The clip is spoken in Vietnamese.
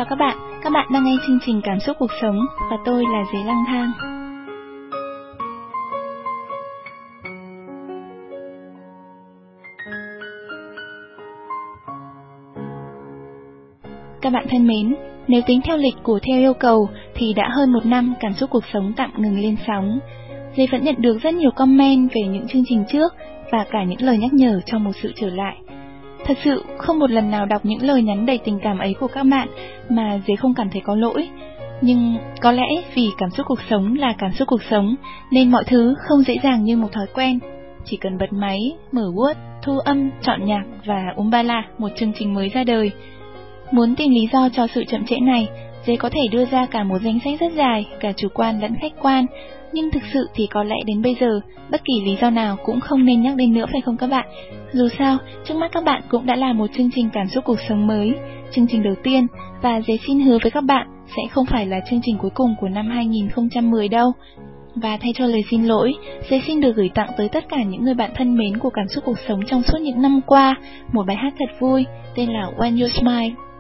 chào các bạn đang nghe chương trình Cảm xúc cuộc sống và tôi là Dế Lang Thang. Các bạn thân mến, nếu tính theo lịch của Theo Yêu Cầu thì đã hơn 1 năm Cảm xúc cuộc sống tạm ngừng lên sóng. Dế vẫn nhận được rất nhiều comment về những chương trình trước và cả những lời nhắc nhở cho một sự trở lại. Thật sự không một lần nào đọc những lời nhắn đầy tình cảm ấy của các bạn mà Dế không cảm thấy có lỗi. Nhưng có lẽ vì cảm xúc cuộc sống là cảm xúc cuộc sống nên mọi thứ không dễ dàng như một thói quen. Chỉ cần bật máy, mở Word, thu âm, chọn nhạc và umbala một chương trình mới ra đời. Muốn tìm lý do cho sự chậm trễ này, Dế có thể đưa ra cả một danh sách rất dài, cả chủ quan lẫn khách quan. Nhưng thực sự thì có lẽ đến bây giờ, bất kỳ lý do nào cũng không nên nhắc đến nữa phải không các bạn? Dù sao, trước mắt các bạn cũng đã là một chương trình cảm xúc cuộc sống mới, chương trình đầu tiên, và Dế xin hứa với các bạn sẽ không phải là chương trình cuối cùng của năm 2010 đâu. Và thay cho lời xin lỗi, Dế xin được gửi tặng tới tất cả những người bạn thân mến của cảm xúc cuộc sống trong suốt những năm qua một bài hát thật vui tên là When You Smile.